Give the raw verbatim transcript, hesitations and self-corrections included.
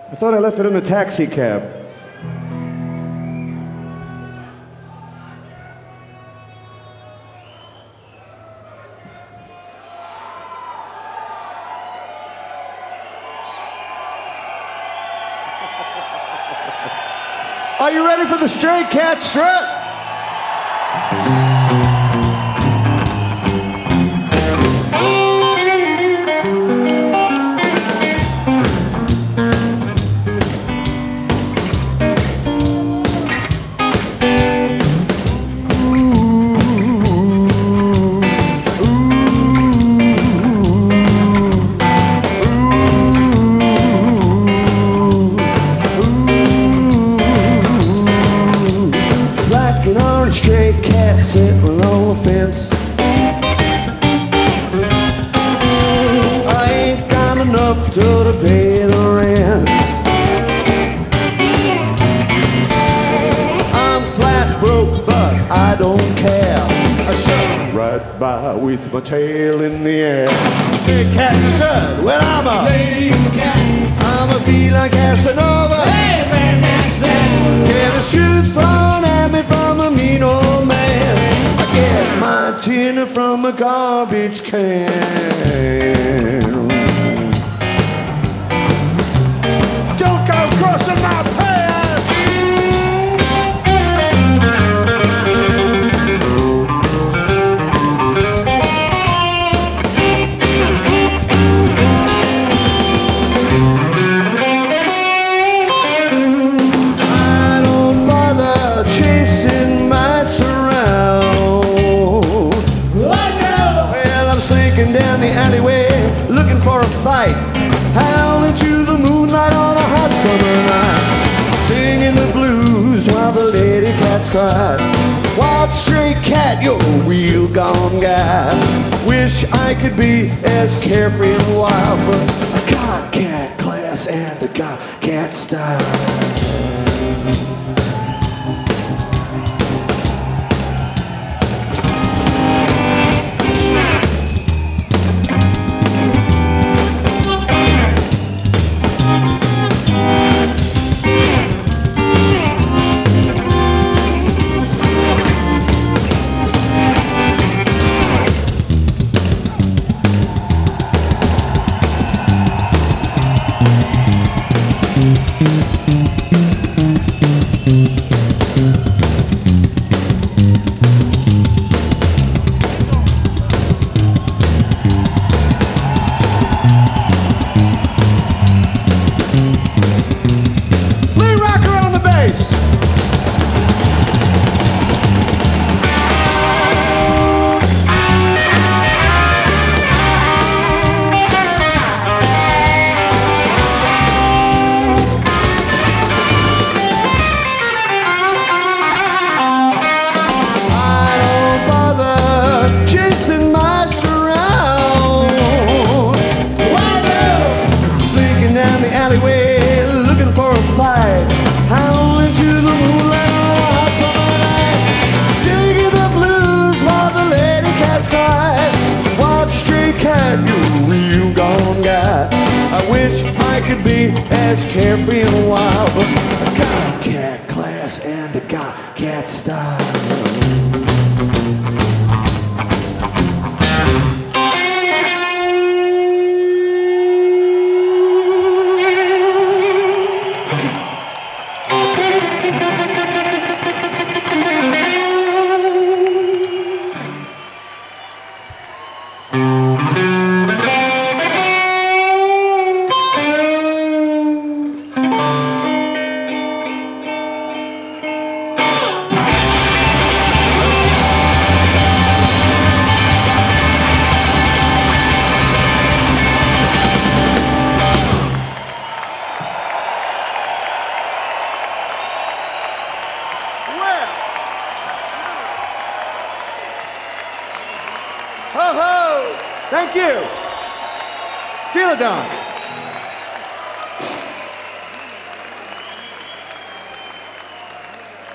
I thought I left it in the taxi cab. Are you ready for the Stray Cat Strut? Stray cat sitting on the fence. I ain't got enough to, to pay the rent. I'm flat broke, but I don't care. I shut right by with my tail in the air. Stray cat strut, well I'm a ladies' cat. I'm a feline Casanova. Hey man, that's it. Get a shoe thrown at me from a mean old man. I get my tin from a garbage can. Don't go crossing my path. Down the alleyway, looking for a fight, howling to the moonlight on a hot summer night, singing the blues while the lady cats cry. Wild stray cat, you're a real gone guy. Wish I could be as carefree and wild, but I got cat class and I got cat style. I wish I could be as carefree and wild, but I got cat class and I got cat style. Ho ho! Thank you. Philadon.